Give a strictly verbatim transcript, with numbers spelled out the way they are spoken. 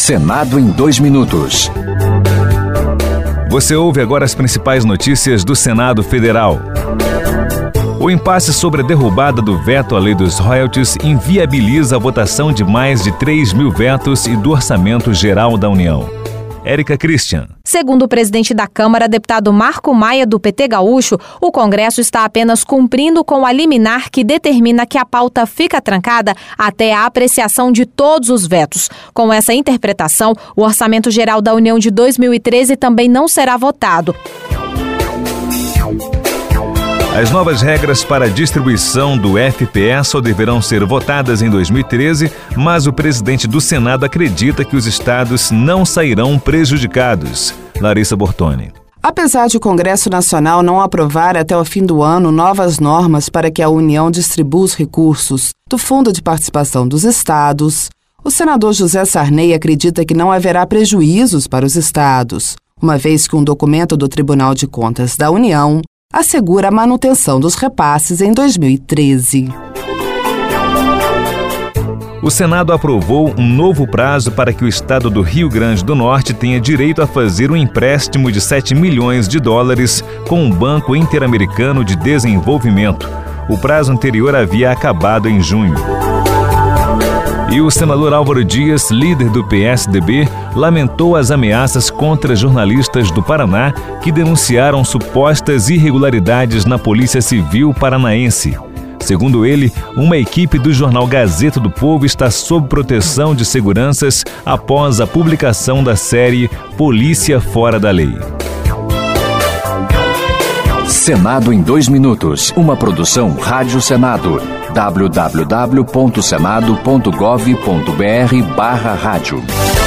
Senado em dois minutos. Você ouve agora as principais notícias do Senado Federal. O impasse sobre a derrubada do veto à lei dos royalties inviabiliza a votação de mais de três mil vetos e do Orçamento Geral da União. Érica Christian. Segundo o presidente da Câmara, deputado Marco Maia, do P T Gaúcho, o Congresso está apenas cumprindo com a liminar que determina que a pauta fica trancada até a apreciação de todos os vetos. Com essa interpretação, o Orçamento Geral da União de dois mil e treze também não será votado. As novas regras para a distribuição do F P E só deverão ser votadas em dois mil e treze, mas o presidente do Senado acredita que os estados não sairão prejudicados. Larissa Bortoni. Apesar de o Congresso Nacional não aprovar até o fim do ano novas normas para que a União distribua os recursos do Fundo de Participação dos Estados, o senador José Sarney acredita que não haverá prejuízos para os estados, uma vez que um documento do Tribunal de Contas da União assegura a manutenção dos repasses em dois mil e treze. O Senado aprovou um novo prazo para que o estado do Rio Grande do Norte tenha direito a fazer um empréstimo de sete milhões de dólares com o Banco Interamericano de Desenvolvimento. O prazo anterior havia acabado em junho. E o senador Álvaro Dias, líder do P S D B, lamentou as ameaças contra jornalistas do Paraná que denunciaram supostas irregularidades na Polícia Civil paranaense. Segundo ele, uma equipe do jornal Gazeta do Povo está sob proteção de seguranças após a publicação da série Polícia Fora da Lei. Senado em dois minutos. Uma produção Rádio Senado. w w w ponto senado ponto gov ponto b r barra rádio.